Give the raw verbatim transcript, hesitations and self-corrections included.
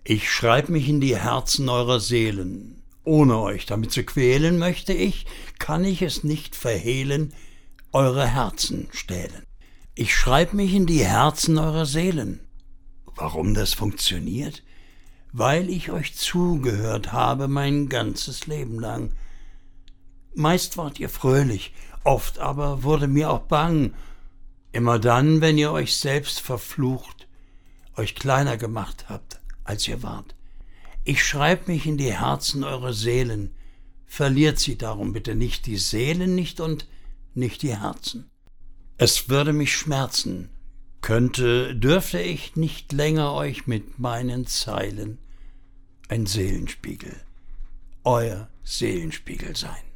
Ich schreib mich in die Herzen eurer Seelen. Ohne euch damit zu quälen, möchte ich, kann ich es nicht verhehlen, eure Herzen stählen. Ich schreib mich in die Herzen eurer Seelen. Warum das funktioniert? Weil ich euch zugehört habe mein ganzes Leben lang. Meist wart ihr fröhlich, oft aber wurde mir auch bang. Immer dann, wenn ihr euch selbst verflucht, euch kleiner gemacht habt, als ihr wart. Ich schreib mich in die Herzen eurer Seelen. Verliert sie darum bitte nicht, die Seelen nicht und nicht die Herzen. Es würde mich schmerzen, könnte, dürfte ich nicht länger euch mit meinen Zeilen ein Seelenspiegel, euer Seelenspiegel sein.